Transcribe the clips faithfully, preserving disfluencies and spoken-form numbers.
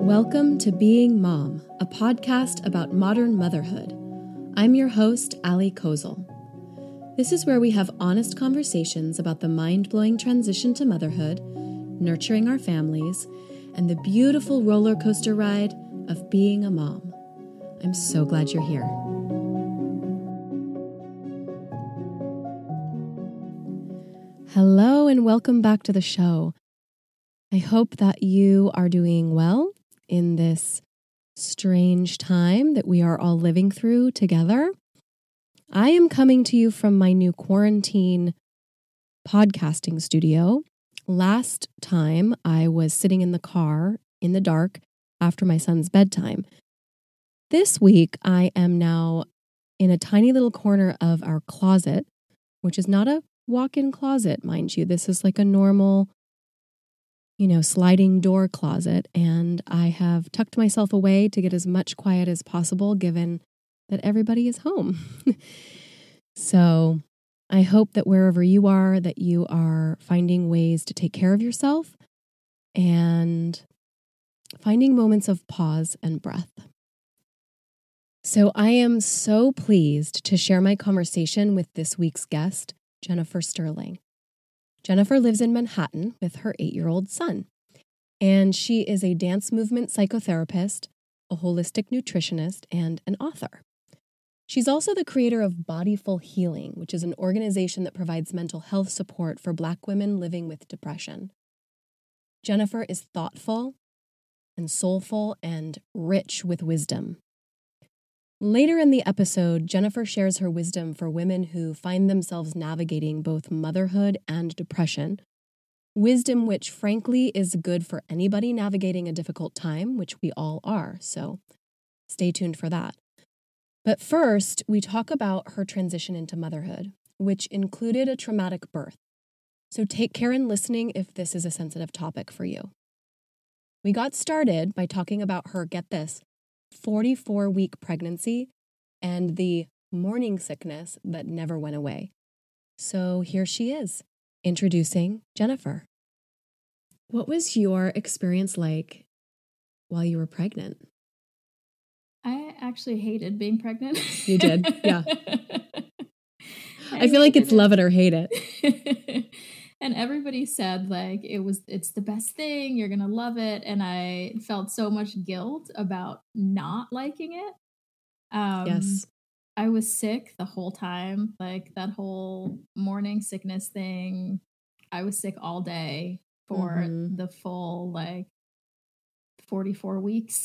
Welcome to Being Mom, a podcast about modern motherhood. I'm your host, Ali Kozel. This is where we have honest conversations about the mind-blowing transition to motherhood, nurturing our families, and the beautiful roller coaster ride of being a mom. I'm so glad you're here. Hello and welcome back to the show. I hope that you are doing well in this strange time that we are all living through together. I am coming to you from my new quarantine podcasting studio. Last time I was sitting in the car in the dark after my son's bedtime. This week I am now in a tiny little corner of our closet, which is not a walk-in closet, mind you. This is like a normal, you know, sliding door closet, and I have tucked myself away to get as much quiet as possible given that everybody is home. So I hope that wherever you are, that you are finding ways to take care of yourself and finding moments of pause and breath. So I am so pleased to share my conversation with this week's guest, Jennifer Sterling. Jennifer lives in Manhattan with her eight-year-old son, and she is a dance movement psychotherapist, a holistic nutritionist, and an author. She's also the creator of Bodyful Healing, which is an organization that provides mental health support for Black women living with depression. Jennifer is thoughtful and soulful and rich with wisdom. Later in the episode, Jennifer shares her wisdom for women who find themselves navigating both motherhood and depression, wisdom which frankly is good for anybody navigating a difficult time, which we all are, so stay tuned for that. But first, we talk about her transition into motherhood, which included a traumatic birth. So take care in listening if this is a sensitive topic for you. We got started by talking about her, get this, forty-four week pregnancy and the morning sickness that never went away. So here she is, introducing Jennifer. What was your experience like while you were pregnant? I actually hated being pregnant. You did? Yeah. I, I feel like it's it. love it or hate it. And everybody said like it was it's the best thing, you're gonna love it, and I felt so much guilt about not liking it. Um Yes. I was sick the whole time, like that whole morning sickness thing. I was sick all day for Mm-hmm. the full like forty-four weeks.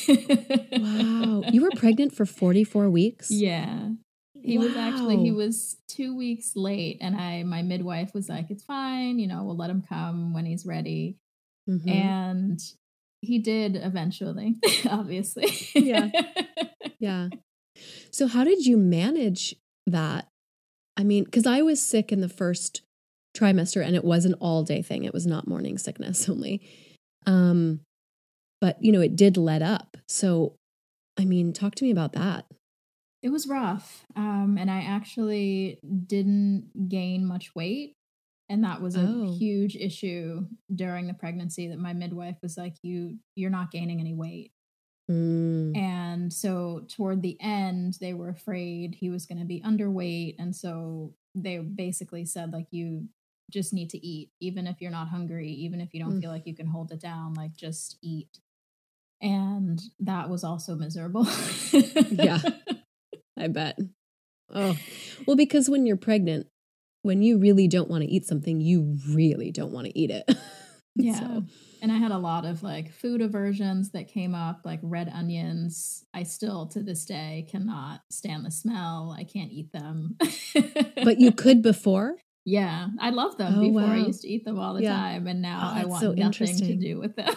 Wow. You were pregnant for forty-four weeks? Yeah. He wow. was actually, he was two weeks late, and I, my midwife was like, it's fine, you know, we'll let him come when he's ready. Mm-hmm. And he did eventually, obviously. Yeah. Yeah. So how did you manage that? I mean, because I was sick in the first trimester, and it was an all day thing. It was not morning sickness only. Um, but, you know, it did let up. So, I mean, talk to me about that. It was rough. Um, and I actually didn't gain much weight. And that was a Oh. huge issue during the pregnancy, that my midwife was like, you, you're not gaining any weight. Mm. And so toward the end, they were afraid he was going to be underweight. And so they basically said, like, you just need to eat, even if you're not hungry, even if you don't Mm. feel like you can hold it down, like just eat. And that was also miserable. Yeah. I bet. Oh, well, because when you're pregnant, when you really don't want to eat something, you really don't want to eat it. Yeah. So. And I had a lot of like food aversions that came up, like red onions. I still to this day cannot stand the smell. I can't eat them. But you could before? Yeah. I loved them Oh, before. wow. I used to eat them all the Yeah. time. And now Oh, I that's want so nothing to interesting. do with them.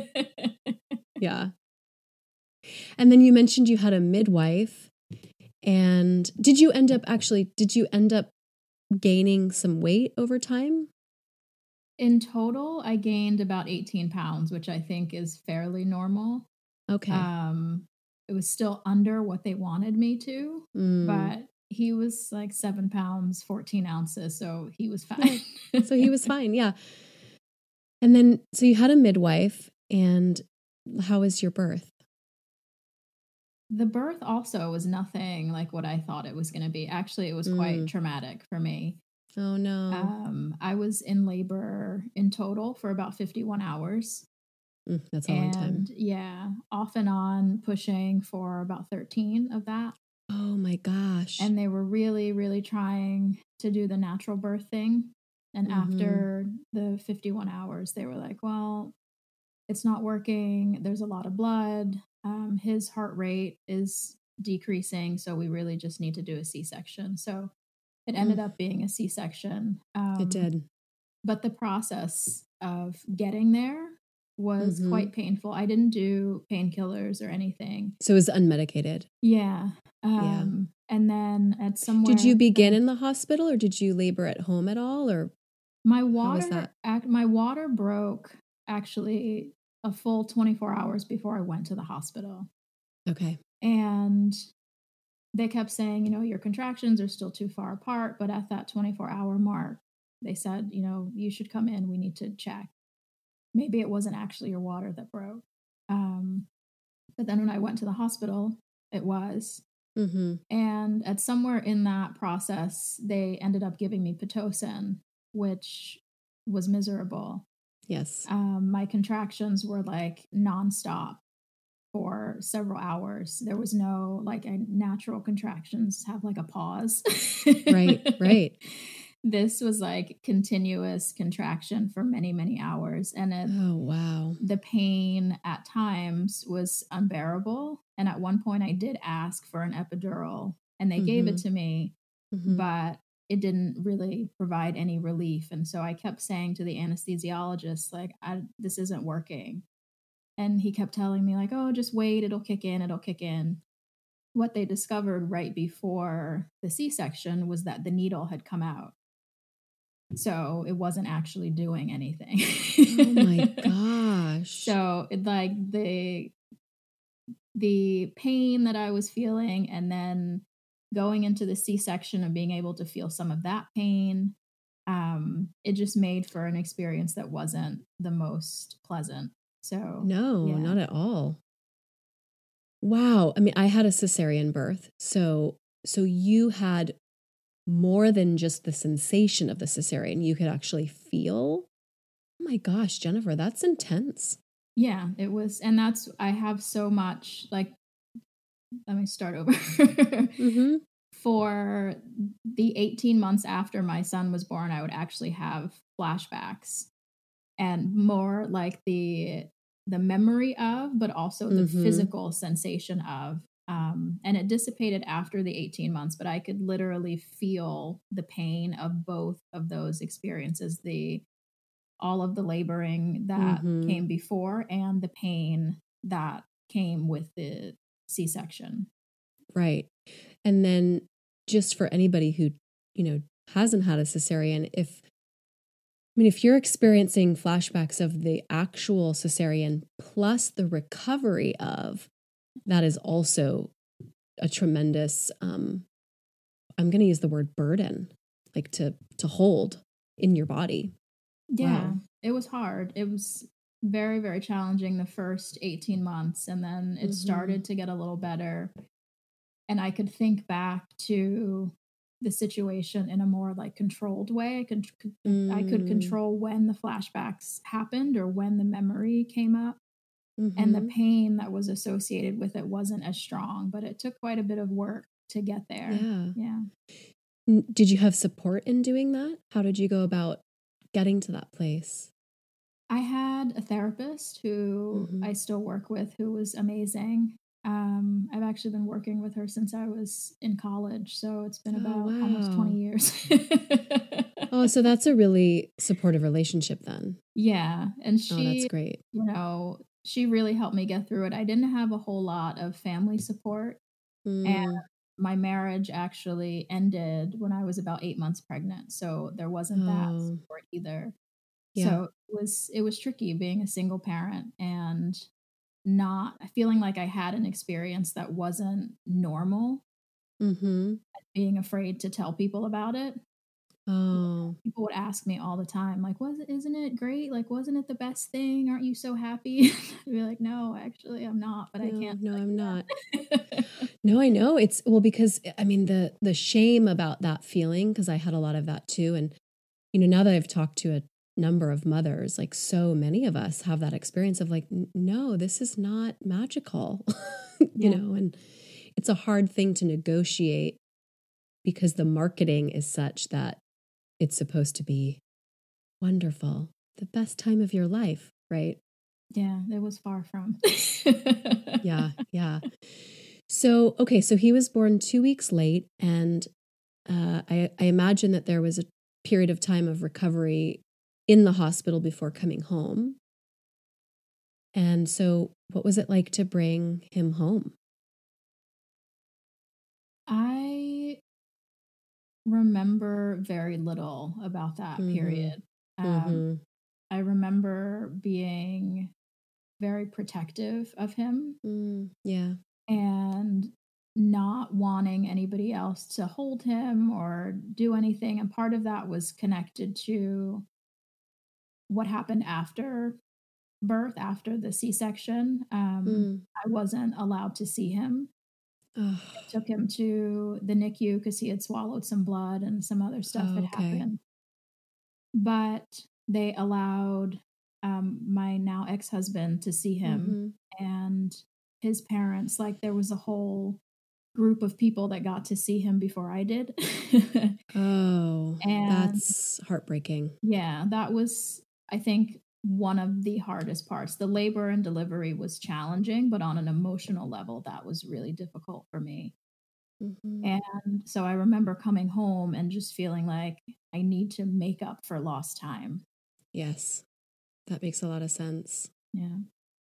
Yeah. And then you mentioned you had a midwife. And did you end up actually, did you end up gaining some weight over time? In total, I gained about eighteen pounds, which I think is fairly normal. Okay. Um, it was still under what they wanted me to, Mm. but he was like seven pounds, fourteen ounces. So he was fine. Yeah. So he was fine. Yeah. And then, so you had a midwife, and how was your birth? The birth also was nothing like what I thought it was going to be. Actually, it was quite Mm. traumatic for me. Oh, no. Um, I was in labor in total for about fifty-one hours. Mm, that's a long time. And yeah, off and on pushing for about thirteen of that. Oh, my gosh. And they were really, really trying to do the natural birth thing. And Mhm. after the fifty-one hours, they were like, well, it's not working. There's a lot of blood. Um, his heart rate is decreasing. So we really just need to do a C-section. So it ended Mm. up being a C-section. Um, It did. But the process of getting there was Mhm. quite painful. I didn't do painkillers or anything. So it was unmedicated. Yeah. Yeah. Um, and then at somewhere, Did you begin in the hospital or did you labor at home at all? Or my how was water, that? ac- my water broke actually a full twenty-four hours before I went to the hospital. Okay. And they kept saying, you know, your contractions are still too far apart. But at that twenty-four hour mark, they said, you know, you should come in. We need to check. Maybe it wasn't actually your water that broke. Um, but then when I went to the hospital, it was. Mm-hmm. And at somewhere in that process, they ended up giving me Pitocin, which was miserable. Yes. Um, my contractions were like nonstop for several hours. There was no like a natural contractions have like a pause. Right, right. This was like continuous contraction for many, many hours. And it, Oh, wow. the pain at times was unbearable. And at one point, I did ask for an epidural and they gave it Mhm. to me, Mhm. but it didn't really provide any relief. And so I kept saying to the anesthesiologist, like, I, this isn't working. And he kept telling me, like, oh, just wait, it'll kick in, it'll kick in. What they discovered right before the C-section was that the needle had come out. So it wasn't actually doing anything. Oh my gosh. So it, like the the pain that I was feeling and then going into the C-section and being able to feel some of that pain, um, it just made for an experience that wasn't the most pleasant. So No, yeah. not at all. Wow. I mean, I had a cesarean birth. So so you had more than just the sensation of the cesarean. You could actually feel. Oh my gosh, Jennifer, that's intense. Yeah, it was. And that's, I have so much, like, let me start over. Mm-hmm. For the eighteen months after my son was born, I would actually have flashbacks and more like the the memory of, but also the Mhm. physical sensation of. Um, and it dissipated after the eighteen months, but I could literally feel the pain of both of those experiences, the all of the laboring that Mhm. came before and the pain that came with the C-section. Right. And then just for anybody who, you know, hasn't had a cesarean, if I mean, if you're experiencing flashbacks of the actual cesarean plus the recovery of, that is also a tremendous, um, I'm going to use the word burden, like to to hold in your body. Yeah, Wow. it was hard. It was very, very challenging the first eighteen months. And then it Mhm. started to get a little better. And I could think back to the situation in a more like controlled way. I could, I could Mm. control when the flashbacks happened or when the memory came up. And the Mhm. pain that was associated with it wasn't as strong, but it took quite a bit of work to get there. Yeah. Yeah. N- Did you have support in doing that? How did you go about getting to that place? I had a therapist who Mhm. I still work with who was amazing. Um, I've actually been working with her since I was in college, so it's been Oh, about almost twenty wow. years. Oh, so that's a really supportive relationship then. Yeah, and Oh, that's she, great. you know, she really helped me get through it. I didn't have a whole lot of family support, and Mm. my marriage actually ended when I was about eight months pregnant, so there wasn't that Oh, support either. yeah. So it was it was tricky being a single parent and not feeling like I had an experience that wasn't normal, Mm-hmm. being afraid to tell people about it. Oh, People would ask me all the time, like, "Was isn't it great? Like, wasn't it the best thing? Aren't you so happy?" I'd be like, "No, actually, I'm not, but I no, can't no, tell I'm not. you that." No, I know. It's well because I mean the the shame about that feeling because I had a lot of that too and you know now that I've talked to a number of mothers like so many of us have that experience of like "N- no, this is not magical." You Yeah, know, and it's a hard thing to negotiate because the marketing is such that it's supposed to be wonderful, the best time of your life, right? yeah, it was far from. Yeah, yeah. So, okay, so he was born two weeks late, and uh, I, I imagine that there was a period of time of recovery in the hospital before coming home. And so, what was it like to bring him home? I remember very little about that Mm-hmm. period. Um, Mm-hmm. I remember being very protective of him Mm, yeah. and not wanting anybody else to hold him or do anything. And part of that was connected to what happened after birth, after the C section. Um, Mm. I wasn't allowed to see him. Oh, They took him to the N I C U because he had swallowed some blood and some other stuff oh, had okay. happened. But they allowed um, my now ex husband to see him Mm-hmm. and his parents. Like there was a whole group of people that got to see him before I did. Oh, And that's heartbreaking. yeah, that was, I think, one of the hardest parts. The labor and delivery was challenging, but on an emotional level, that was really difficult for me. Mm-hmm. And so I remember coming home and just feeling like I need to make up for lost time. Yes, that makes a lot of sense. Yeah.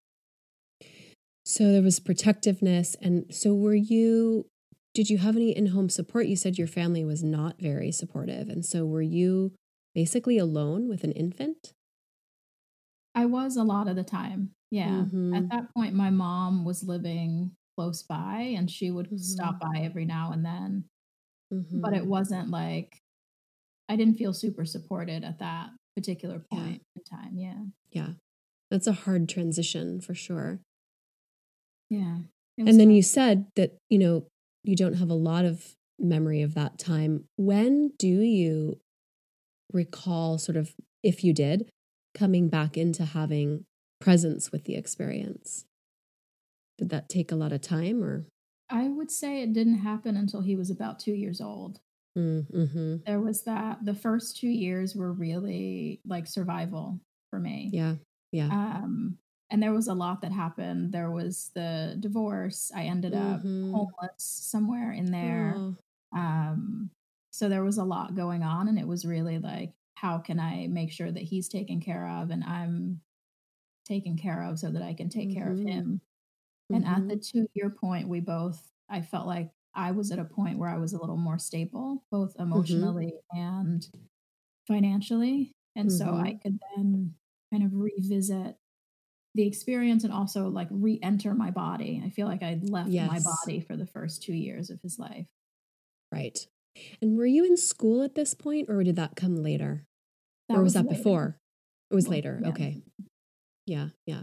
So there was protectiveness. And so were you, did you have any in home support? You said your family was not very supportive. And so were you basically alone with an infant? I was a lot of the time. Yeah. At Mm-hmm. that point, my mom was living close by and she would Mm-hmm. stop by every now and then. But Mm-hmm. it wasn't like I didn't feel super supported at that particular Yeah. point in time. Yeah. Yeah. That's a hard transition for sure. Yeah. It was And then tough. you said that, you know, you don't have a lot of memory of that time. When do you recall, sort of, if you did, coming back into having presence with the experience? Did that take a lot of time or? I would say it didn't happen until he was about two years old. Mm-hmm. There was that the first two years were really like survival for me. Yeah. Yeah. Um, and there was a lot that happened. There was the divorce. I ended up Mm-hmm. homeless somewhere in there. Oh. Um, so there was a lot going on, and it was really like, how can I make sure that he's taken care of and I'm taken care of so that I can take care of Mm-hmm. him? And at Mm-hmm. the two year point, we both, I felt like I was at a point where I was a little more stable, both Mm-hmm. emotionally and financially. And so Mm-hmm. I could then kind of revisit the experience and also like re-enter my body. I feel like I'd left my Yes. body for the first two years of his life. Right. And were you in school at this point or did that come later? Or That was was that later. before? It was Well, later. yeah. Okay. Yeah. Yeah.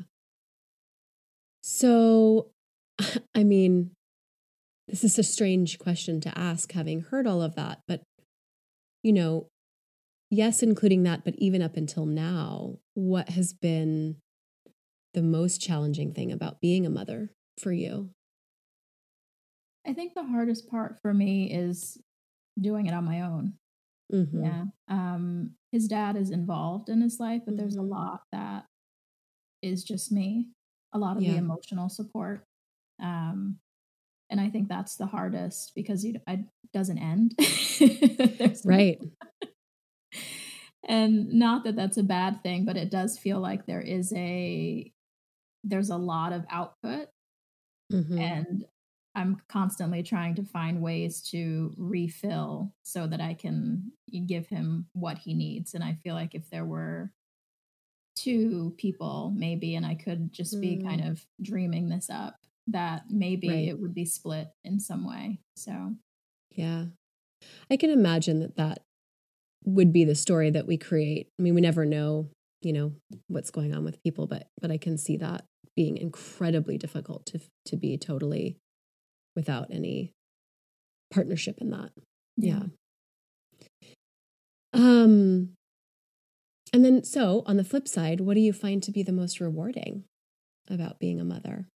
So, I mean, this is a strange question to ask having heard all of that, but you know, yes, including that, but even up until now, what has been the most challenging thing about being a mother for you? I think the hardest part for me is doing it on my own. Mhm. Yeah. Um, his dad is involved in his life, but there's a Mhm. lot that is just me, a lot of the Yeah. emotional support. Um, and I think that's the hardest because you, it doesn't end. There's no, Right. and not that that's a bad thing, but it does feel like there is a there's a lot of output, Mhm. and I'm constantly trying to find ways to refill so that I can give him what he needs. And I feel like if there were two people maybe and I could just be kind Mm. of dreaming this up, that maybe Right. it would be split in some way. So Yeah. I can imagine that that would be the story that we create. I mean, we never know, you know, what's going on with people, but but I can see that being incredibly difficult to to be totally without any partnership in that. Yeah. yeah. Um and then so on the flip side, what do you find to be the most rewarding about being a mother?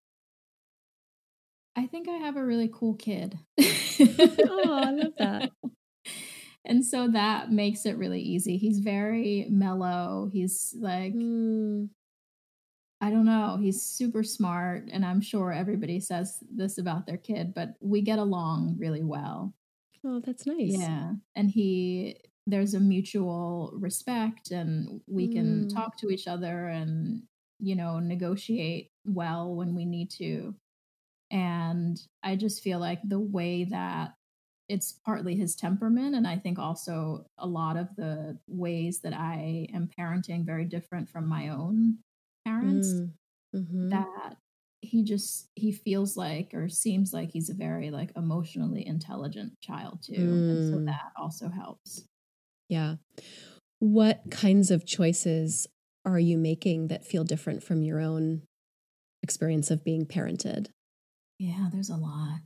I think I have a really cool kid. Oh, I love that. And so that makes it really easy. He's very mellow. He's like, Mm. I don't know, he's super smart. And I'm sure everybody says this about their kid, but we get along really well. Oh, that's nice. Yeah. And he, there's a mutual respect, and we can Mm. talk to each other and, you know, negotiate well when we need to. And I just feel like the way that it's partly his temperament, and I think also a lot of the ways that I am parenting very different from my own parents, Mm. Mm-hmm. that he just he feels like, or seems like, he's a very like emotionally intelligent child too. Mm. And so that also helps. Yeah. What kinds of choices are you making that feel different from your own experience of being parented? Yeah, there's a lot.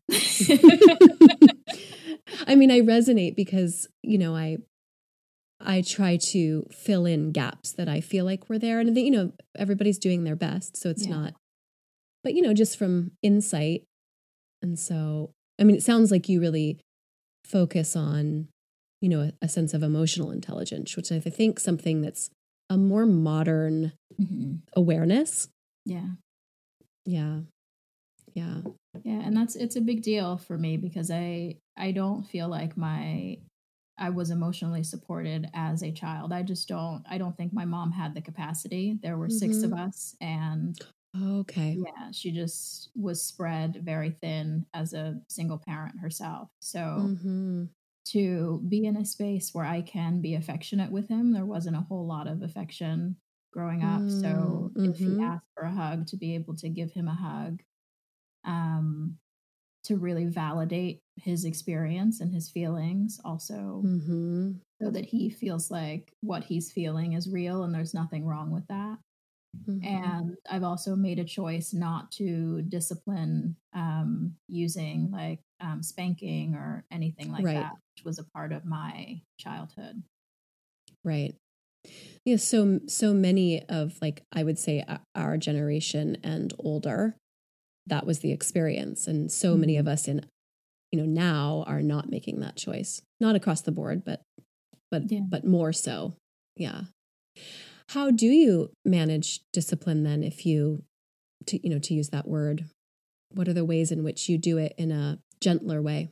I mean, I resonate because, you know, I I try to fill in gaps that I feel like were there. And, you know, everybody's doing their best. So it's yeah. not, but, you know, just from insight. And so, I mean, it sounds like you really focus on, you know, a, a sense of emotional intelligence, which I think something that's a more modern mm-hmm. awareness. Yeah. Yeah. Yeah. Yeah. And that's, it's a big deal for me because I, I don't feel like my, I was emotionally supported as a child. I just don't, I don't think my mom had the capacity. There were mm-hmm. six of us, and okay. yeah, she just was spread very thin as a single parent herself. So mm-hmm. to be in a space where I can be affectionate with him, there wasn't a whole lot of affection growing up. Mm-hmm. So if he asked for a hug, to be able to give him a hug, um, to really validate his experience and his feelings also, mm-hmm. so that he feels like what he's feeling is real and there's nothing wrong with that. Mm-hmm. And I've also made a choice not to discipline um, using like um, spanking or anything like right. that, which was a part of my childhood. Right. Yeah. So, so many of like, I would say our generation and older, that was the experience. And so mm-hmm. many of us in, you know, now are not making that choice, not across the board, but, but, yeah. but more so. Yeah. How do you manage discipline then, if you, to, you know, to use that word? What are the ways in which you do it in a gentler way?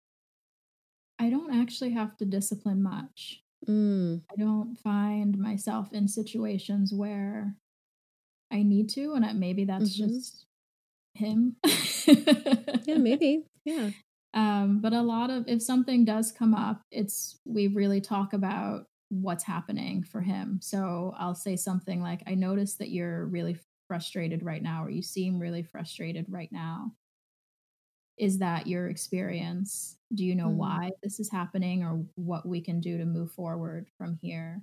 I don't actually have to discipline much. Mm. I don't find myself in situations where I need to, and I, maybe that's mm-hmm. just him. Yeah, maybe. Yeah. Um, but a lot of, if something does come up, it's, we really talk about what's happening for him. So I'll say something like, I noticed that you're really frustrated right now, or you seem really frustrated right now. Is that your experience? Do you know mm. why this is happening, or what we can do to move forward from here?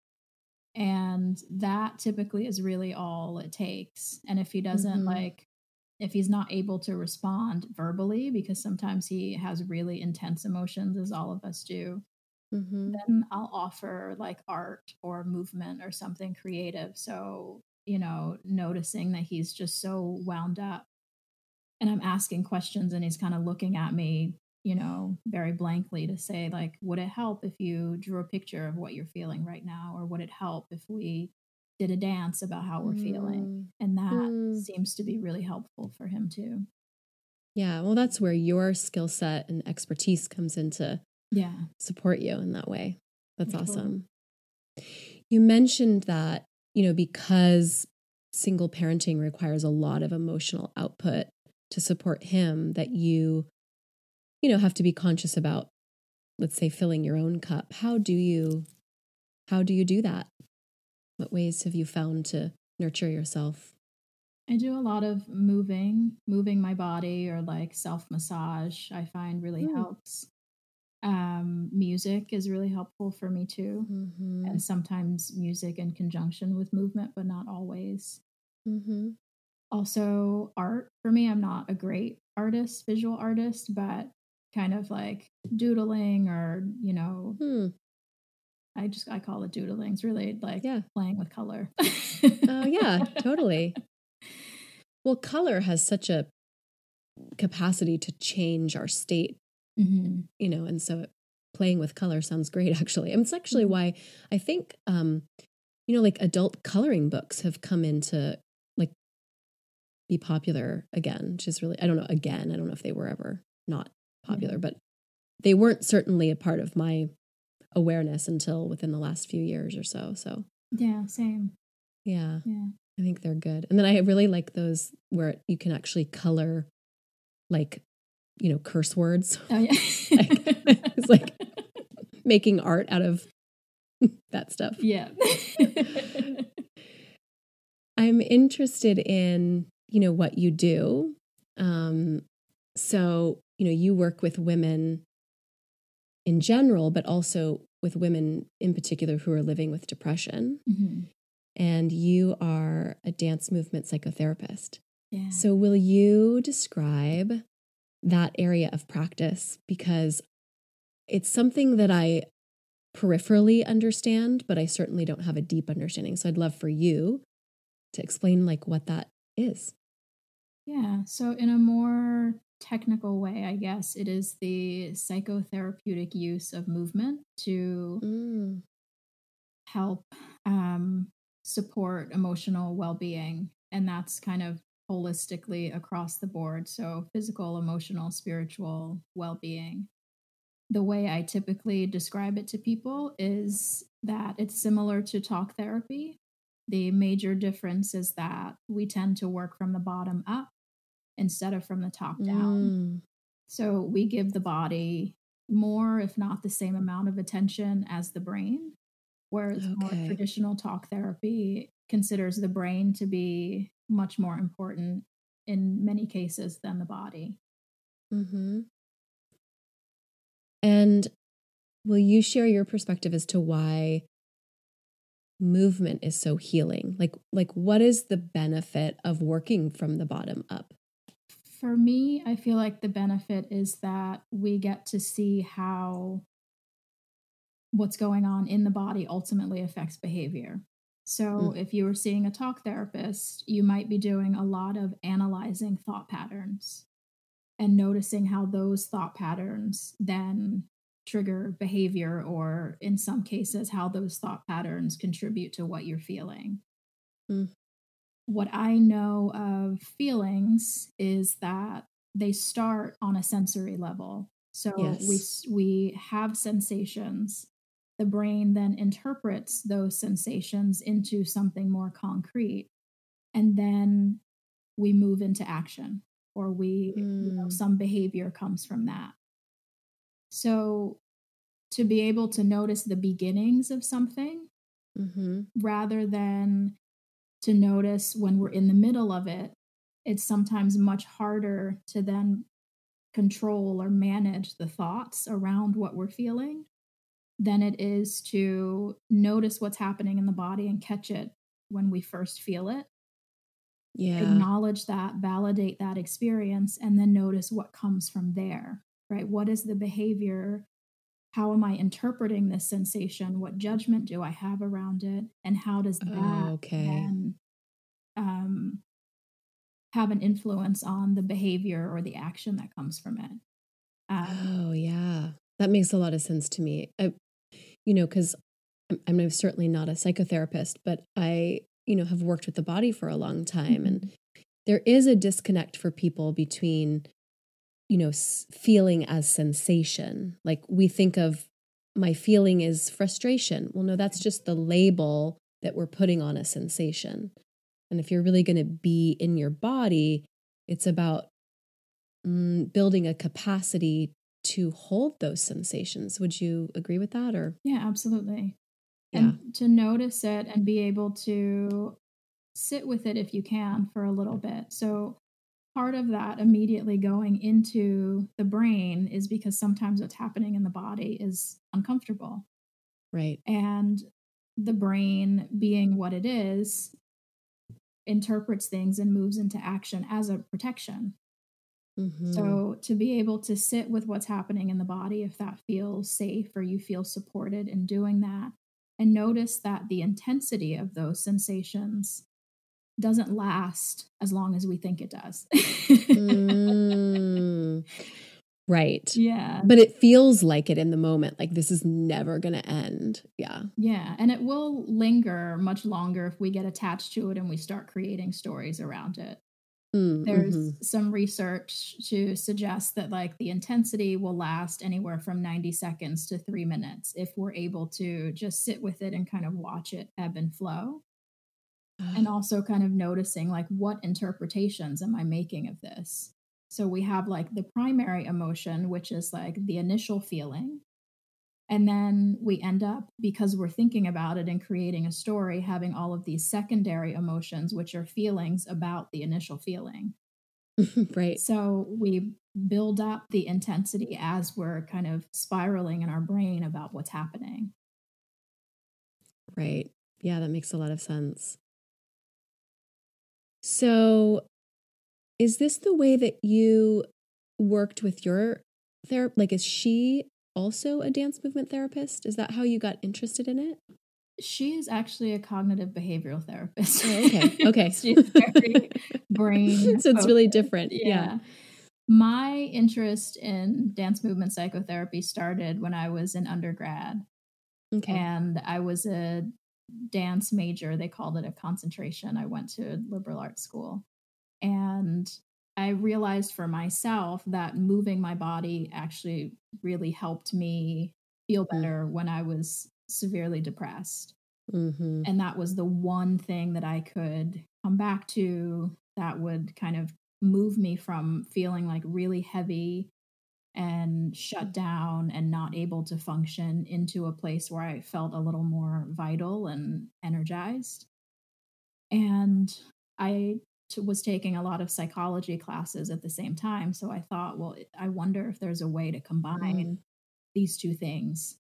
And that typically is really all it takes. And if he doesn't mm-hmm. like, if he's not able to respond verbally, because sometimes he has really intense emotions, as all of us do, mm-hmm. then I'll offer like art or movement or something creative. So, you know, noticing that he's just so wound up, and I'm asking questions and he's kind of looking at me, you know, very blankly, to say like, would it help if you drew a picture of what you're feeling right now? Or would it help if we did a dance about how we're mm. feeling? And that mm. seems to be really helpful for him too. Yeah. Well, that's where your skill set and expertise comes in to yeah. support you in that way. That's for awesome. Sure. You mentioned that, you know, because single parenting requires a lot of emotional output to support him, that you, you know, have to be conscious about, let's say, filling your own cup. How do you, how do you do that? What ways have you found to nurture yourself? I do a lot of moving, moving my body, or like self-massage, I find really mm. helps. Um, music is really helpful for me too. Mm-hmm. And sometimes music in conjunction with movement, but not always. Mm-hmm. Also, art for me, I'm not a great artist, visual artist, but kind of like doodling or, you know, Hmm. I just, I call it doodling. It's really like Yeah. playing with color. Oh, yeah, totally. Well, color has such a capacity to change our state, Mm-hmm. you know, and so playing with color sounds great, actually. And it's actually why I think, um, you know, like adult coloring books have come into like be popular again, which is really, I don't know, again, I don't know if they were ever not popular, Yeah. but they weren't certainly a part of my awareness until within the last few years or so. So Yeah, same. yeah, Yeah. I think they're good. And then I really like those where you can actually color like, you know, curse words. Oh, yeah. Like, it's like making art out of that stuff. Yeah. I'm interested in, you know, what you do. Um, so, you know, you work with women in general, but also with women in particular who are living with depression. Mm-hmm. And you are a dance movement psychotherapist. Yeah. So will you describe that area of practice? Because it's something that I peripherally understand, but I certainly don't have a deep understanding. So I'd love for you to explain like what that is. Yeah. So, in a more technical way, I guess, it is the psychotherapeutic use of movement to Mm. help um, support emotional well being. And that's kind of holistically across the board. So, physical, emotional, spiritual well being. The way I typically describe it to people is that it's similar to talk therapy. The major difference is that we tend to work from the bottom up instead of from the top down. Mm. So we give the body more, if not the same amount of attention as the brain, whereas more Okay. traditional talk therapy considers the brain to be much more important in many cases than the body. Mm-hmm. And will you share your perspective as to why movement is so healing? Like, like what is the benefit of working from the bottom up? For me, I feel like the benefit is that we get to see how what's going on in the body ultimately affects behavior. So, Mm. if you were seeing a talk therapist, you might be doing a lot of analyzing thought patterns and noticing how those thought patterns then trigger behavior, or in some cases, how those thought patterns contribute to what you're feeling. Mm. What I know of feelings is that they start on a sensory level. So we Yes. we have sensations. The brain then interprets those sensations into something more concrete, and then we move into action, or we, you know, Mm. some behavior comes from that. So to be able to notice the beginnings of something Mm-hmm. rather than to notice when we're in the middle of it, it's sometimes much harder to then control or manage the thoughts around what we're feeling than it is to notice what's happening in the body and catch it when we first feel it. Yeah. Acknowledge that, validate that experience, and then notice what comes from there, right? What is the behavior? How am I interpreting this sensation? What judgment do I have around it? And how does that Oh, okay. then um, have an influence on the behavior or the action that comes from it? Um, Oh, yeah. That makes a lot of sense to me. I, you know, because I'm, I'm certainly not a psychotherapist, but I, you know, have worked with the body for a long time. And there is a disconnect for people between, you know, s- feeling as sensation. Like we think of my feeling is frustration. Well, no, that's just the label that we're putting on a sensation. And if you're really going to be in your body, it's about mm, building a capacity to hold those sensations. Would you agree with that? Or, yeah, absolutely. yeah. And to notice it and be able to sit with it if you can for a little bit. So part of that immediately going into the brain is because sometimes what's happening in the body is uncomfortable. Right. And the brain, being what it is, interprets things and moves into action as a protection. Mm-hmm. So to be able to sit with what's happening in the body, if that feels safe or you feel supported in doing that, and notice that the intensity of those sensations doesn't last as long as we think it does. mm, right. Yeah. But it feels like it in the moment, like this is never going to end. Yeah. Yeah. And it will linger much longer if we get attached to it and we start creating stories around it. Mm, There's mm-hmm. some research to suggest that like the intensity will last anywhere from ninety seconds to three minutes if we're able to just sit with it and kind of watch it ebb and flow. And also kind of noticing like what interpretations am I making of this? So we have like the primary emotion, which is like the initial feeling. And then we end up, because we're thinking about it and creating a story, having all of these secondary emotions, which are feelings about the initial feeling. Right. So we build up the intensity as we're kind of spiraling in our brain about what's happening. Right. Yeah, that makes a lot of sense. So is this the way that you worked with your therapist? Like, is she also a dance movement therapist? Is that how you got interested in it? She is actually a cognitive behavioral therapist. Oh, okay. Okay. She's very brain. So it's really focused. different. Yeah. Yeah. My interest in dance movement psychotherapy started when I was in undergrad. Okay. And I was a dance major. They called it a concentration. I went to liberal arts school. And I realized for myself that moving my body actually really helped me feel better mm. when I was severely depressed. Mm-hmm. And that was the one thing that I could come back to that would kind of move me from feeling like really heavy and shut down and not able to function into a place where I felt a little more vital and energized. And I t- was taking a lot of psychology classes at the same time. So I thought, well, I wonder if there's a way to combine mm. these two things.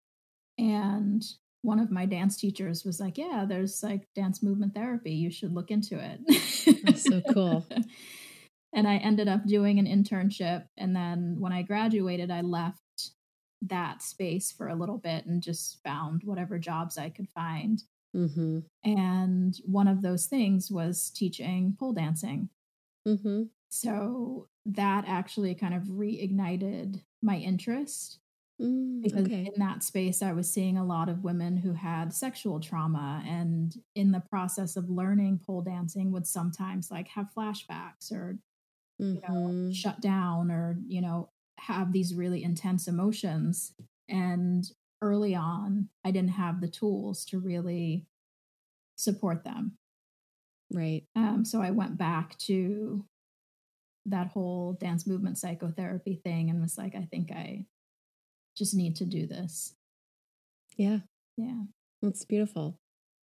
And one of my dance teachers was like, yeah, there's like dance movement therapy. You should look into it. That's so cool. And I ended up doing an internship. And then when I graduated, I left that space for a little bit and just found whatever jobs I could find. Mm-hmm. And one of those things was teaching pole dancing. Mm-hmm. So that actually kind of reignited my interest. Mm, because okay. in that space, I was seeing a lot of women who had sexual trauma, and in the process of learning pole dancing would sometimes like have flashbacks or, mm-hmm. you know, shut down or, you know, have these really intense emotions. And early on, I didn't have the tools to really support them. Right. Um, so I went back to that whole dance movement psychotherapy thing and was like, I think I just need to do this. Yeah. Yeah. That's beautiful.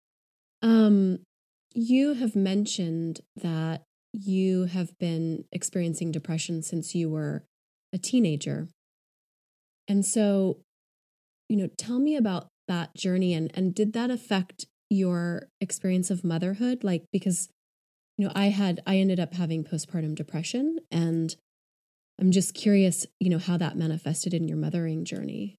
Um, you have mentioned that you have been experiencing depression since you were a teenager. And so, you know, tell me about that journey and, and did that affect your experience of motherhood? Like, because, you know, I had, I ended up having postpartum depression, and I'm just curious, you know, how that manifested in your mothering journey.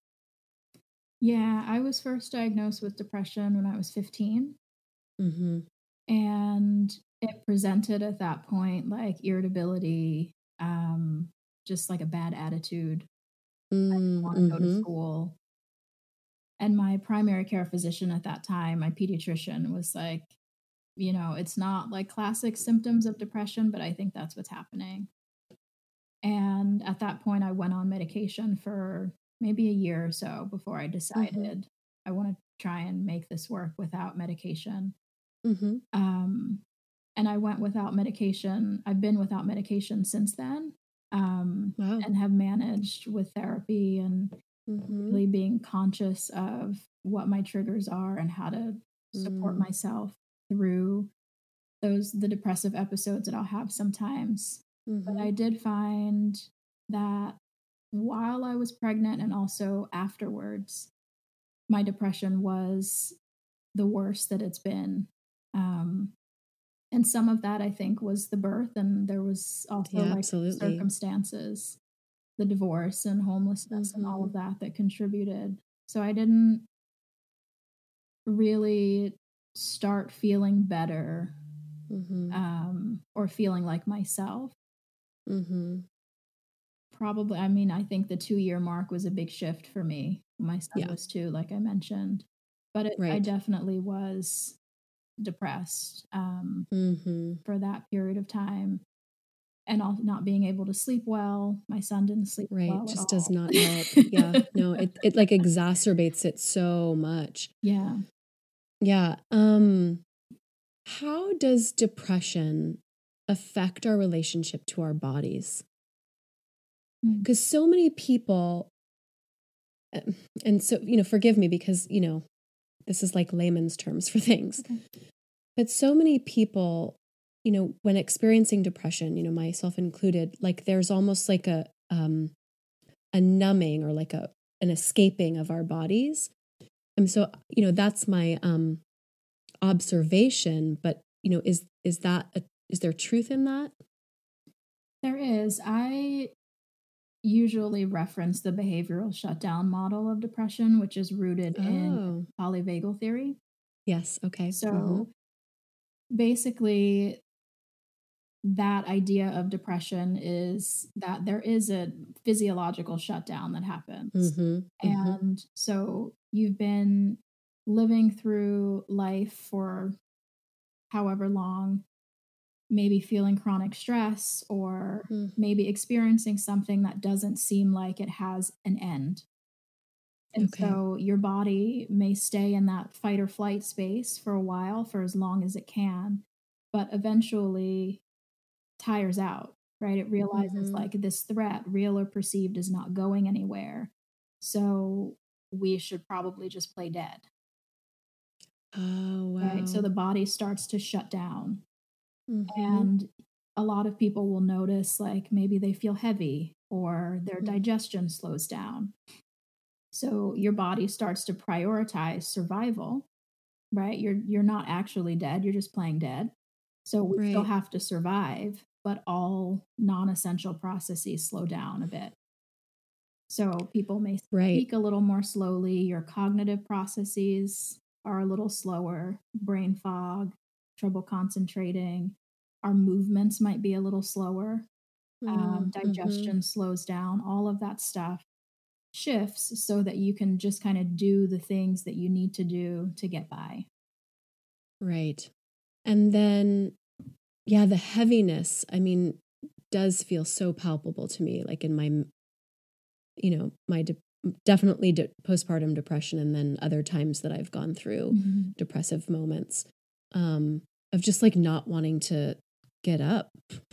Yeah, I was first diagnosed with depression when I was fifteen. Mm-hmm. And it presented at that point like irritability, um, just like a bad attitude. Mm-hmm. I didn't want to go to school. And my primary care physician at that time, my pediatrician, was like, you know, it's not like classic symptoms of depression, but I think that's what's happening. And at that point, I went on medication for maybe a year or so before I decided mm-hmm. I want to try and make this work without medication. Mm-hmm. Um, and I went without medication. I've been without medication since then, um, wow. and have managed with therapy and mm-hmm. really being conscious of what my triggers are and how to support mm. myself through those, the depressive episodes that I'll have sometimes. But Mm-hmm. I did find that while I was pregnant and also afterwards, my depression was the worst that it's been. Um, and some of that I think was the birth, and there was also Yeah, like absolutely. circumstances, the divorce and homelessness and all Mm-hmm. of that that contributed. So I didn't really start feeling better Mm-hmm. um, or feeling like myself. Mm-hmm. Probably, I mean, I think the two year mark was a big shift for me. My son Yeah, was too, like I mentioned, but it, I right. definitely was depressed um, Mm-hmm. for that period of time, and also not being able to sleep well. My son didn't sleep Right. well at Just does all. not help. Yeah. No, it, it like exacerbates it so much. Yeah. Yeah. Um, how does depression affect our relationship to our bodies? Mm. Because so many people, uh, and so, you know, forgive me because, you know, this is like layman's terms for things, Okay. but so many people, you know, when experiencing depression, you know, myself included, like there's almost like a, um, a numbing or like a, an escaping of our bodies. And so, you know, that's my, um, observation, but, you know, is, is that, a, is there truth in that? There is. I usually reference the behavioral shutdown model of depression, which is rooted in Oh, polyvagal theory. yes. Okay. Mm-hmm. So basically, that idea of depression is that there is a physiological shutdown that happens. Mm-hmm. Mm-hmm. And so you've been living through life for however long, maybe feeling chronic stress or Mm, maybe experiencing something that doesn't seem like it has an end. And okay. so your body may stay in that fight or flight space for a while, for as long as it can, but eventually tires out, right? It realizes Mm-hmm. like this threat, real or perceived, is not going anywhere. So we should probably just play dead, Oh, right? So wow. the body starts to shut down. Mm-hmm. And a lot of people will notice like maybe they feel heavy or their Mm, digestion slows down. So your body starts to prioritize survival, right? You're you're not actually dead, you're just playing dead. So we still right. have to survive, but all non-essential processes slow down a bit. So people may Right. speak a little more slowly, your cognitive processes are a little slower, brain fog, trouble concentrating, our movements might be a little slower, um, Mm, mm-hmm. digestion slows down, all of that stuff shifts so that you can just kind of do the things that you need to do to get by. Right. And then, yeah, the heaviness, I mean, does feel so palpable to me, like in my, you know, my de- definitely de- postpartum depression, and then other times that I've gone through Mhm. depressive moments, um, of just like not wanting to get up.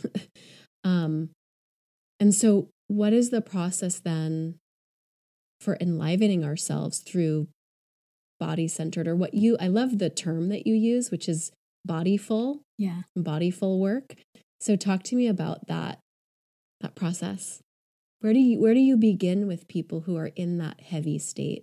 um, and so, what is the process then for enlivening ourselves through body centered, or what you, I love the term that you use, which is bodyful, Yeah. bodyful work. So talk to me about that, that process. Where do you, where do you begin with people who are in that heavy state?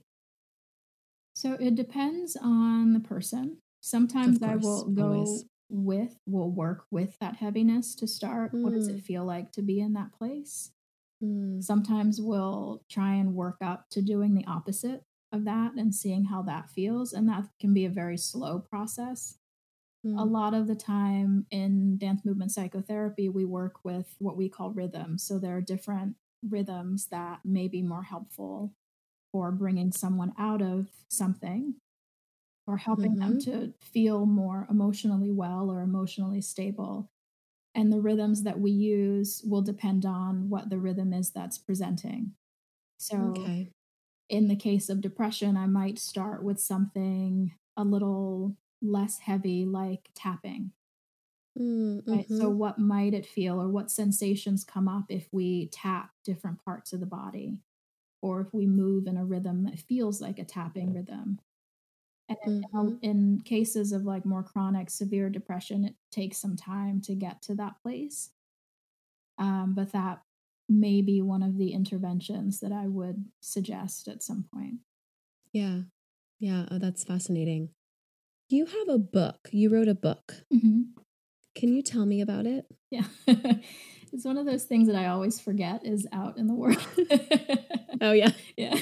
So it depends on the person. Of Sometimes I course, will go always. with, will work with that heaviness to start. What does it Mm, feel like to be in that place? mm, Sometimes we'll try and work up to doing the opposite of that and seeing how that feels. And that can be a very slow process. A mm, lot of the time in dance movement psychotherapy, we work with what we call rhythms. So there are different rhythms that may be more helpful for bringing someone out of something or helping them mm-hmm. to feel more emotionally well or emotionally stable. And the rhythms that we use will depend on what the rhythm is that's presenting. So, Okay. in the case of depression, I might start with something a little less heavy, like tapping. Mm, Right. So, mm-hmm. what might it feel, or what sensations come up if we tap different parts of the body, or if we move in a rhythm that feels like a tapping rhythm? And Mm-hmm. in, in cases of like more chronic, severe depression, it takes some time to get to that place. Um, but that may be one of the interventions that I would suggest at some point. Yeah. Yeah. Oh, that's fascinating. You have a book. You wrote a book. Mm-hmm. Can you tell me about it? Yeah. It's one of those things that I always forget is out in the world. Oh, yeah. Yeah.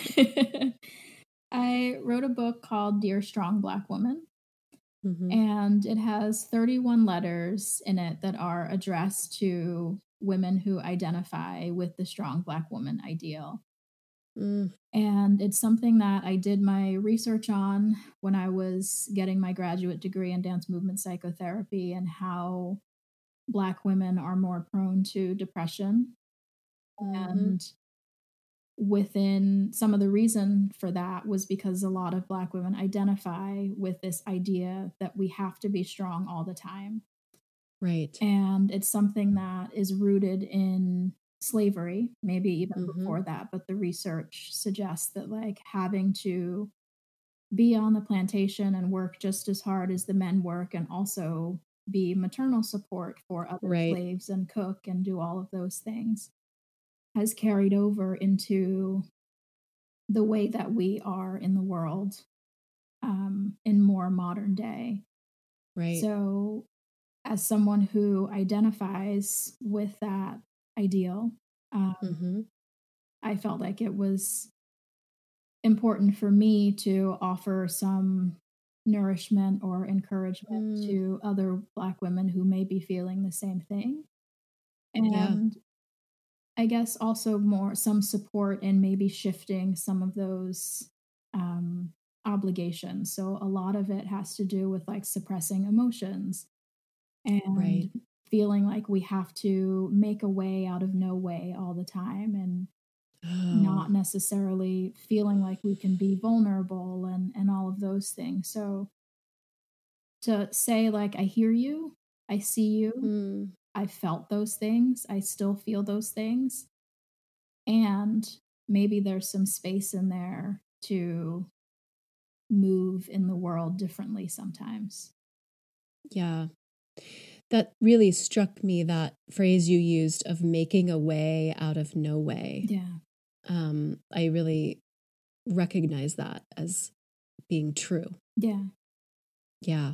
I wrote a book called Dear Strong Black Woman, Mm-hmm. and it has thirty-one letters in it that are addressed to women who identify with the strong Black woman ideal. Mm. And it's something that I did my research on when I was getting my graduate degree in dance movement psychotherapy, and how Black women are more prone to depression. Mm-hmm. And within some of the reason for that was because a lot of Black women identify with this idea that we have to be strong all the time. Right. And it's something that is rooted in slavery, maybe even Mm-hmm. before that, but the research suggests that like having to be on the plantation and work just as hard as the men work, and also be maternal support for other Right. slaves and cook and do all of those things, has carried over into the way that we are in the world um, in more modern day. Right. So as someone who identifies with that ideal, um, Mm-hmm. I felt like it was important for me to offer some nourishment or encouragement Mm. to other Black women who may be feeling the same thing. Yeah. And I guess also more some support in maybe shifting some of those um, obligations. So a lot of it has to do with like suppressing emotions and Right. feeling like we have to make a way out of no way all the time, and Oh. not necessarily feeling like we can be vulnerable and and all of those things. So to say like, I hear you, I see you, Mm. I felt those things, I still feel those things, and maybe there's some space in there to move in the world differently sometimes. Yeah. That really struck me, that phrase you used of making a way out of no way. Yeah. Um, I really recognize that as being true. Yeah. Yeah.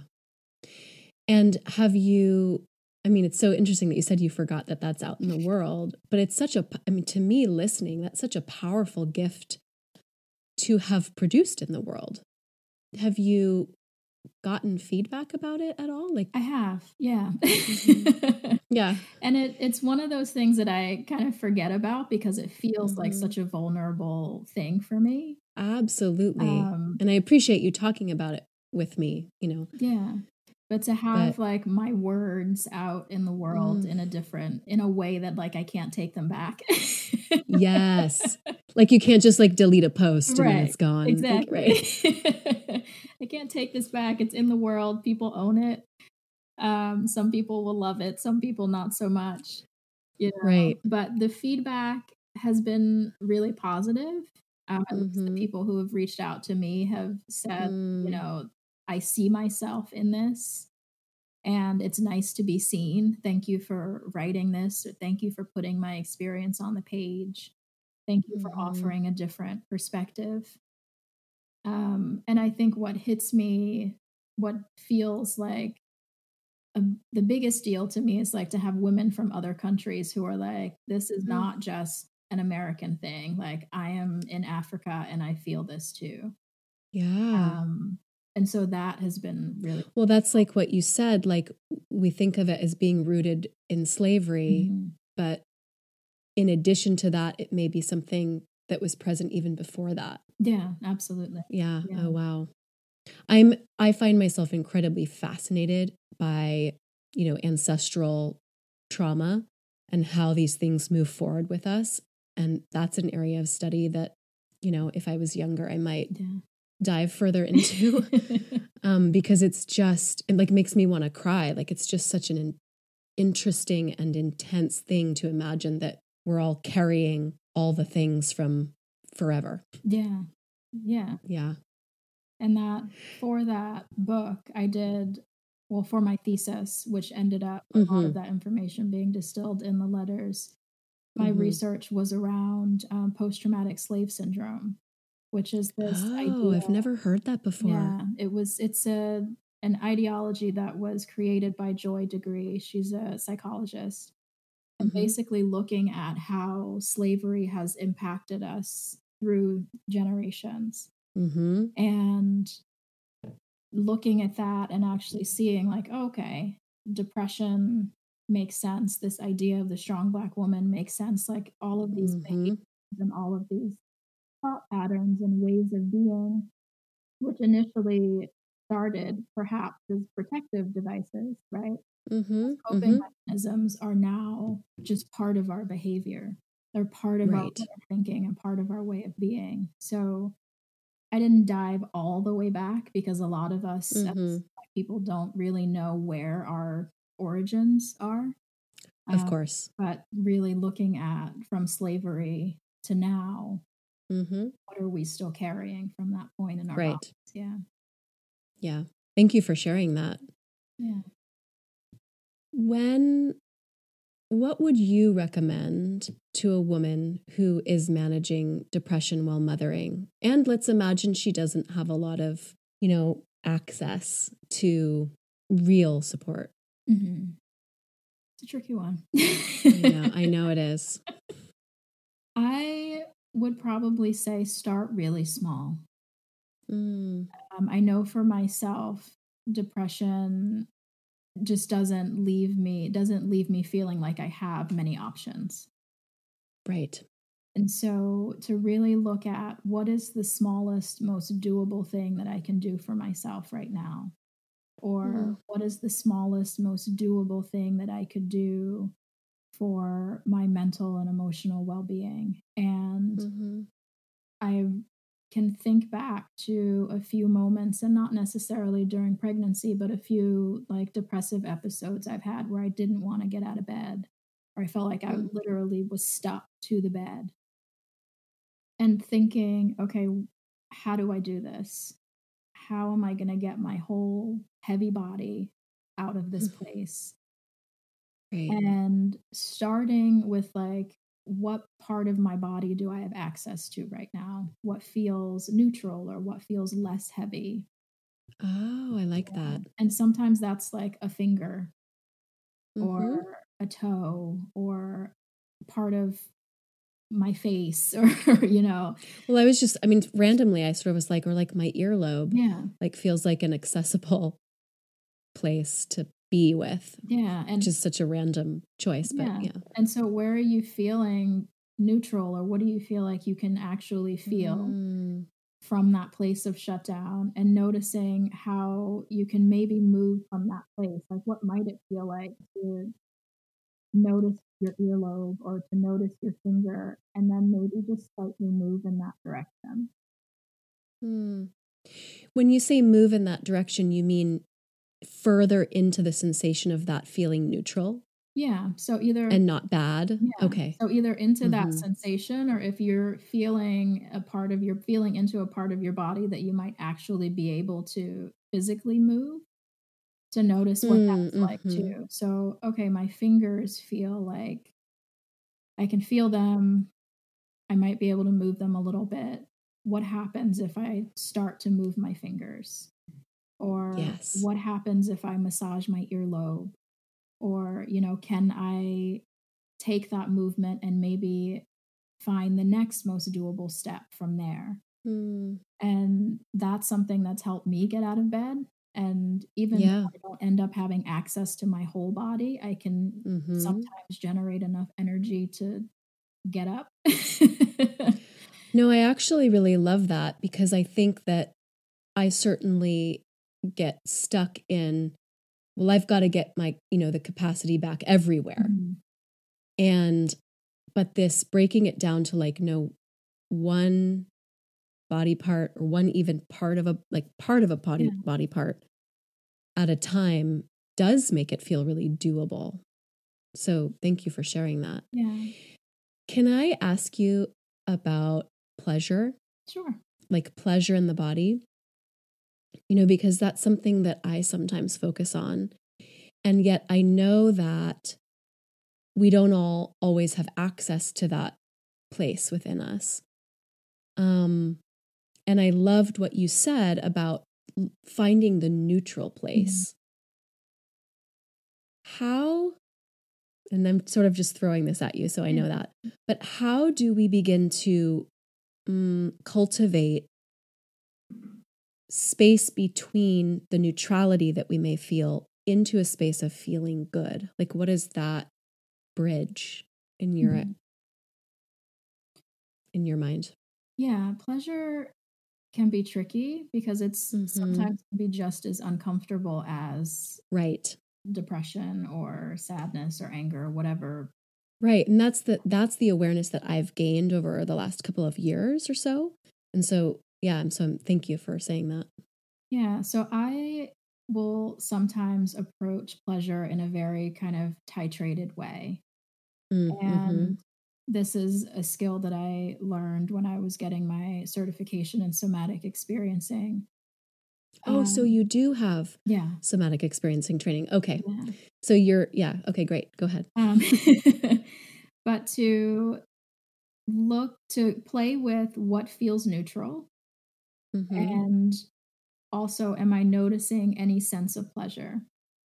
And have you, I mean, it's so interesting that you said you forgot that that's out in the world, but it's such a, I mean, to me, listening, that's such a powerful gift to have produced in the world. Have you gotten feedback about it at all? Like, I have, yeah. Mm-hmm. Yeah. And it it's one of those things that I kind of forget about because it feels Mm-hmm. like such a vulnerable thing for me. Absolutely. Um, and I appreciate you talking about it with me, you know. yeah. But to have But like my words out in the world mm, in a different, in a way that like I can't take them back. yes. Like you can't just like delete a post and then Right. it's gone. Like, Exactly. right. I can't take this back. It's in the world. People own it. Um, some people will love it. Some people not so much. You know, Right. but the feedback has been really positive. Um, at least the Mm-hmm. people who have reached out to me have said, Mm. you know, I see myself in this, and it's nice to be seen. Thank you for writing this, or thank you for putting my experience on the page. Thank you for Mm-hmm. offering a different perspective. Um, and I think what hits me, what feels like a, the biggest deal to me is like to have women from other countries who are like, this is Mm-hmm. not just an American thing. Like, I am in Africa and I feel this too. Yeah. Um, and so that has been really Well, that's like what you said, like we think of it as being rooted in slavery, mm-hmm. but in addition to that, it may be something that was present even before that. Yeah, absolutely. Yeah. Yeah. Oh, wow. I'm, I find myself incredibly fascinated by, you know, ancestral trauma and how these things move forward with us. And that's an area of study that, you know, if I was younger, I might Yeah. dive further into um, because it's just, it like makes me want to cry. Like it's just such an in- interesting and intense thing to imagine that we're all carrying all the things from forever. Yeah. Yeah. Yeah. And that for that book, I did well, for my thesis, which ended up a Mm-hmm. lot of that information being distilled in the letters, my Mm-hmm. research was around um, post-traumatic slave syndrome, which is this Oh, idea. I've never heard that before. Yeah, it was. It's a an ideology that was created by Joy Degree. She's a psychologist, and Mm-hmm. basically looking at how slavery has impacted us through generations, Mm-hmm. and looking at that and actually seeing like, oh, okay, depression makes sense. This idea of the strong Black woman makes sense. Like all of these Mm-hmm. behaviors and all of these thought patterns and ways of being, which initially started perhaps as protective devices, right? Mm-hmm. Coping Mm-hmm. mechanisms are now just part of our behavior. They're part of our Right. way of thinking and part of our way of being. So I didn't dive all the way back because a lot of us as Mm-hmm. Black people don't really know where our origins are. Of Um, course. but really looking at from slavery to now, Mm-hmm. what are we still carrying from that point in our Right. bodies? Yeah. Yeah. Thank you for sharing that. Yeah. When, what would you recommend to a woman who is managing depression while mothering? And let's imagine she doesn't have a lot of, you know, access to real support. Mm-hmm. It's a tricky one. I know, I know it is. I would probably say start really small. Mm. Um, I know for myself, depression just doesn't leave me doesn't leave me feeling like I have many options. Right. And so to really look at what is the smallest, most doable thing that I can do for myself right now, or Mm. what is the smallest, most doable thing that I could do for my mental and emotional well-being. And Mm-hmm. I can think back to a few moments, and not necessarily during pregnancy, but a few like depressive episodes I've had where I didn't want to get out of bed, or I felt like I Mm. literally was stuck to the bed. And thinking, okay, how do I do this? How am I going to get my whole heavy body out of this place? Right. And starting with like, what part of my body do I have access to right now? What feels neutral or what feels less heavy? Oh, I like Yeah. that. And sometimes that's like a finger Mm-hmm. or a toe or part of my face or, you know. Well, I was just, I mean, randomly, I sort of was like, or like my earlobe, Yeah. like feels like an accessible place to be with, Yeah. And which is such a random choice, but yeah. yeah. And so where are you feeling neutral, or what do you feel like you can actually feel Mm. from that place of shutdown, and noticing how you can maybe move from that place? Like, what might it feel like to notice your earlobe or to notice your finger, and then maybe just slightly move in that direction? Mm. When you say move in that direction, you mean further into the sensation of that feeling neutral Yeah. So either and not bad? Yeah. Okay. So either into that Mm-hmm. sensation, or if you're feeling a part of your feeling into a part of your body that you might actually be able to physically move, to notice what that's like Mm-hmm. too. So, okay, my fingers feel like I can feel them. I might be able to move them a little bit. What happens if I start to move my fingers? Or Yes. what happens if I massage my earlobe? Or, you know, can I take that movement and maybe find the next most doable step from there? Mm. And that's something that's helped me get out of bed. And even Yeah. though I don't end up having access to my whole body, I can Mm-hmm. sometimes generate enough energy to get up. No, I actually really love that, because I think that I certainly get stuck in, well, I've got to get my, you know, the capacity back everywhere. Mhm. And, but this breaking it down to like, no, one body part, or one even part of a, like part of a body, Yeah. body part at a time, does make it feel really doable. So thank you for sharing that. Yeah. Can I ask you about pleasure? Sure. Like pleasure in the body? you know, because that's something that I sometimes focus on. And yet I know that we don't all always have access to that place within us. Um, and I loved what you said about finding the neutral place. Mm-hmm. How, and I'm sort of just throwing this at you, so I know that, but how do we begin to um, cultivate space between the neutrality that we may feel into a space of feeling good? Like, what is that bridge in your mm-hmm. in your mind? Yeah, pleasure can be tricky because it's mm-hmm. sometimes can be just as uncomfortable as right depression or sadness or anger or whatever. Right, and that's the that's the awareness that I've gained over the last couple of years or so. And so, yeah, and so thank you for saying that. Yeah, so I will sometimes approach pleasure in a very kind of titrated way. Mm-hmm. And this is a skill that I learned when I was getting my certification in somatic experiencing. Oh, um, so you do have yeah. somatic experiencing training. Okay. Yeah. So you're, yeah. Okay, great. Go ahead. Um, but to look, to play with what feels neutral. Mm-hmm. And also, am I noticing any sense of pleasure?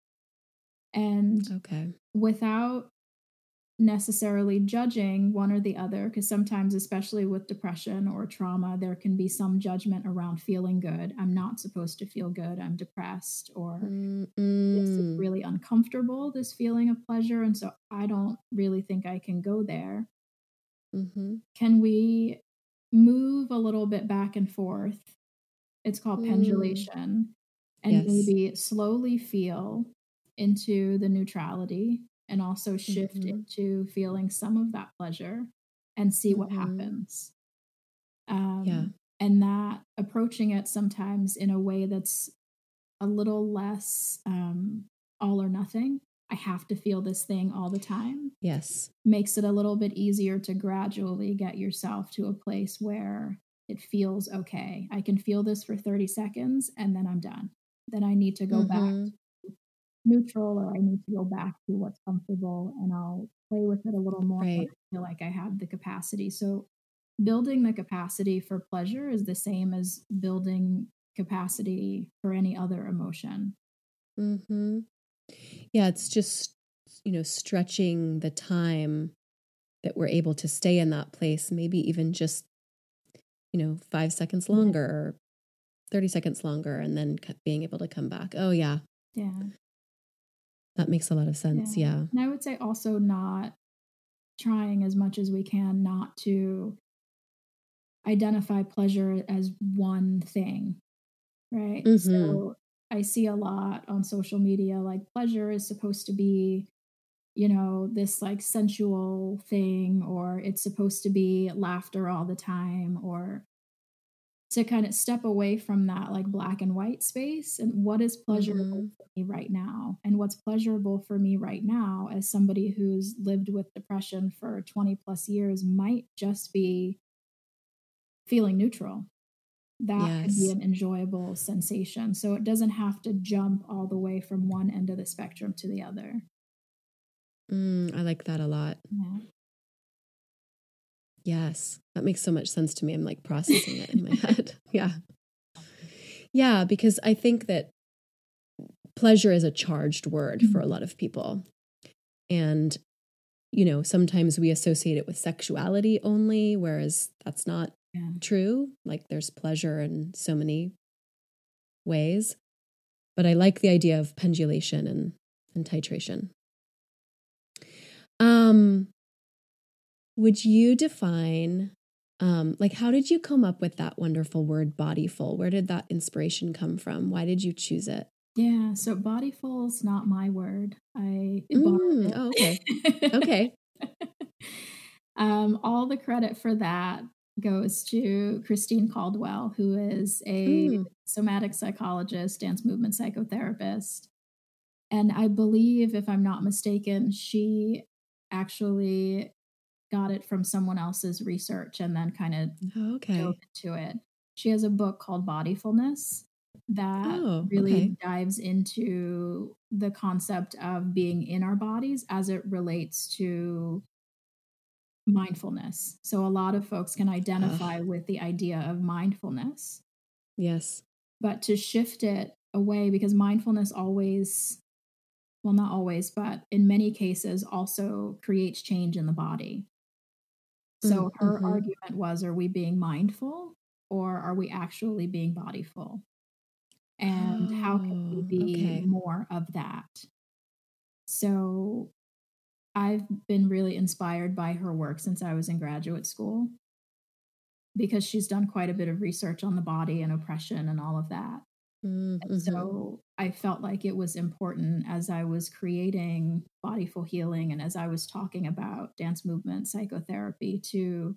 And okay. without necessarily judging one or the other, because sometimes, especially with depression or trauma, there can be some judgment around feeling good. I'm not supposed to feel good. I'm depressed, or mm-hmm. this is really uncomfortable, this feeling of pleasure. And so I don't really think I can go there. Mm-hmm. Can we move a little bit back and forth? It's called mm. pendulation. And yes. maybe slowly feel into the neutrality and also shift mm-hmm. into feeling some of that pleasure and see mm-hmm. what happens. Um, yeah. And that approaching it sometimes in a way that's a little less um, all or nothing. I have to feel this thing all the time. Yes. Makes it a little bit easier to gradually get yourself to a place where it feels okay. I can feel this for thirty seconds and then I'm done. Then I need to go mm-hmm. back to neutral, or I need to go back to what's comfortable, and I'll play with it a little more right. when I feel like I have the capacity. So building the capacity for pleasure is the same as building capacity for any other emotion. Mm-hmm. Yeah, it's just, you know, stretching the time that we're able to stay in that place, maybe even just, you know, five seconds longer yeah. or thirty seconds longer, and then being able to come back. Oh, yeah. Yeah. That makes a lot of sense. Yeah. yeah. And I would say also not trying as much as we can not to identify pleasure as one thing, right? Mm-hmm. So I see a lot on social media, like pleasure is supposed to be, you know, this like sensual thing, or it's supposed to be laughter all the time, or to kind of step away from that like black and white space and what is pleasurable mm-hmm. for me right now. And what's pleasurable for me right now as somebody who's lived with depression for twenty plus years might just be feeling neutral. That yes. could be an enjoyable sensation. So it doesn't have to jump all the way from one end of the spectrum to the other. Mm, I like that a lot. Yeah. Yes, that makes so much sense to me. I'm like processing it in my head. Yeah. Yeah, because I think that pleasure is a charged word mm-hmm. for a lot of people. And, you know, sometimes we associate it with sexuality only, whereas that's not yeah. true. Like there's pleasure in so many ways. But I like the idea of pendulation and, and titration. Um, would you define, um, like, how did you come up with that wonderful word bodyful? Where did that inspiration come from? Why did you choose it? Yeah, so bodyful is not my word. I mm, borrowed it. Oh, okay. Okay. um, all the credit for that goes to Christine Caldwell, who is a mm. somatic psychologist, dance movement psychotherapist. And I believe, if I'm not mistaken, she actually got it from someone else's research and then kind of okay. dove into it. She has a book called Bodyfulness. that Oh, really okay. dives into the concept of being in our bodies as it relates to mindfulness. So a lot of folks can identify Ugh, with the idea of mindfulness, yes. but to shift it away, because mindfulness always, well, not always, but in many cases also creates change in the body. Mm, So her mm-hmm. argument was, are we being mindful or are we actually being bodyful? And how can we Oh, be okay. more of that? So I've been really inspired by her work since I was in graduate school because she's done quite a bit of research on the body and oppression and all of that. Mm, And mm-hmm. so I felt like it was important as I was creating Bodyful Healing and as I was talking about dance movement psychotherapy to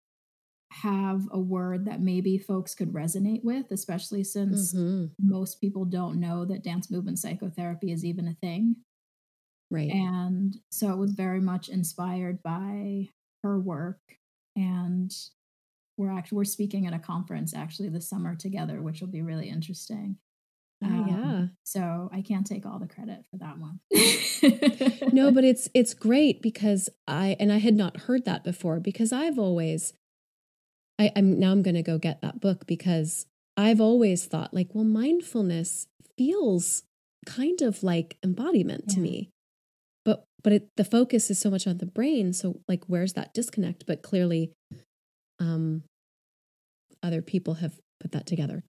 have a word that maybe folks could resonate with, especially since Mm-hmm. most people don't know that dance movement psychotherapy is even a thing. Right. And so it was very much inspired by her work. And we're actually we're speaking at a conference actually this summer together, which will be really interesting. Oh, Um, yeah. so I can't take all the credit for that one. No, but it's it's great because I and I had not heard that before because I've always I, I'm now I'm gonna go get that book because I've always thought like, well, mindfulness feels kind of like embodiment to Yeah. me. But but it, the focus is so much on the brain. So like where's that disconnect? But clearly um other people have put that together.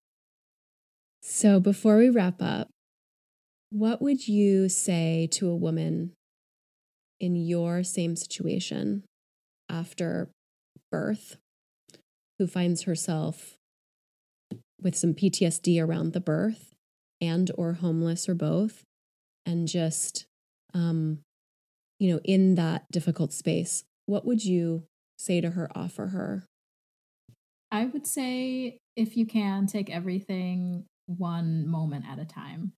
So before we wrap up, what would you say to a woman in your same situation after birth who finds herself with some P T S D around the birth and or homeless or both and just um you know in that difficult space? What would you say to her, offer her? I would say if you can, take everything one moment at a time.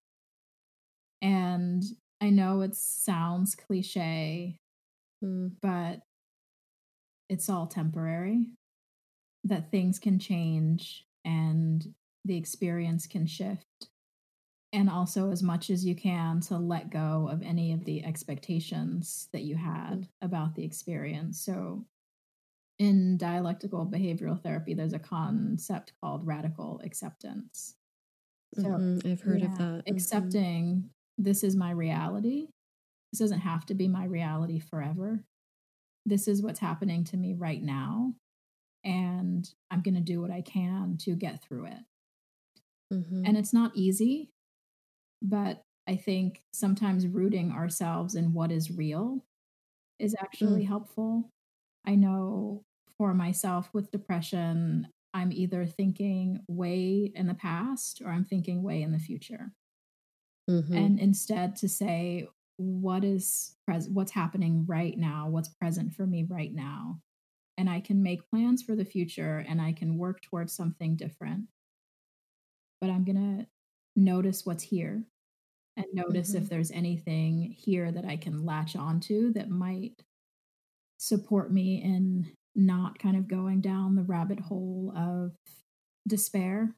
And I know it sounds cliche, Mm, but it's all temporary, that things can change and the experience can shift. And also, as much as you can, to let go of any of the expectations that you mm, had about the experience. So, in dialectical behavioral therapy, there's a concept called radical acceptance. So, hmm I've heard of yeah, that. Hmm. accepting this is my reality. This doesn't have to be my reality forever. This is what's happening to me right now. And I'm going to do what I can to get through it. Hmm. And it's not easy, but I think sometimes rooting ourselves in what is real is Mm, actually helpful. I know for myself with depression, I'm either thinking way in the past or I'm thinking way in the future. hmm. And instead to say, what is pres- what's happening right now, what's present for me right now, and I can make plans for the future and I can work towards something different, but I'm going to notice what's here and notice Hmm. if there's anything here that I can latch onto that might support me in not kind of going down the rabbit hole of despair.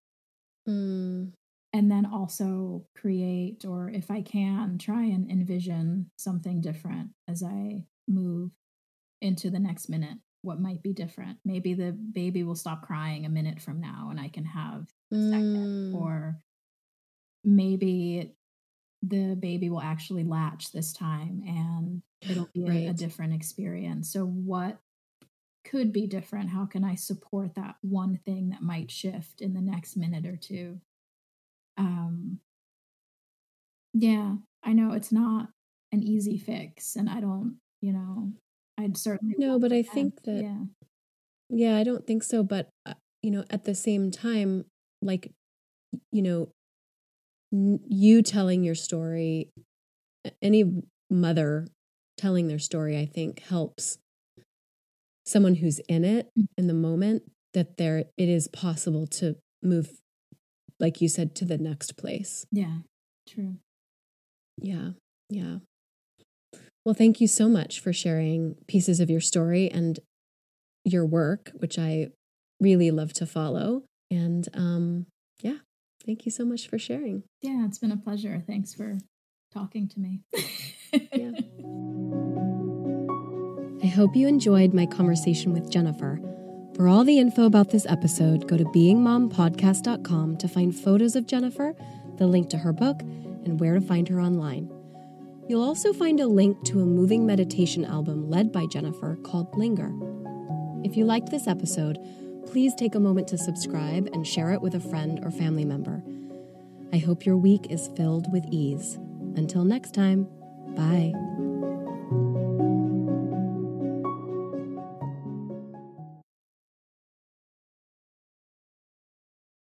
Mm, And then also create, or if I can, try and envision something different as I move into the next minute. What might be different? Maybe the baby will stop crying a minute from now and I can have a second. mm, Or maybe the baby will actually latch this time and it'll be a, a right. different experience. So, what could be different? How can I support that one thing that might shift in the next minute or two? Um, yeah, I know it's not an easy fix, and I don't, you know, I'd certainly No, won't but I pretend. think that, Yeah, yeah, I don't think so. But, uh, you know, at the same time, like, you know, n- you telling your story, a- any mother telling their story, I think helps someone who's in it mm, in the moment that there it is possible to move, like you said, to the next place. yeah, true. Yeah. Yeah. Well, thank you so much for sharing pieces of your story and your work, which I really love to follow. And um, yeah, Thank you so much for sharing. Yeah, it's been a pleasure. Thanks for talking to me. Yeah. I hope you enjoyed my conversation with Jennifer. For all the info about this episode, go to being mom podcast dot com to find photos of Jennifer, the link to her book, and where to find her online. You'll also find a link to a moving meditation album led by Jennifer called Linger. If you liked this episode, please take a moment to subscribe and share it with a friend or family member. I hope your week is filled with ease. Until next time, bye.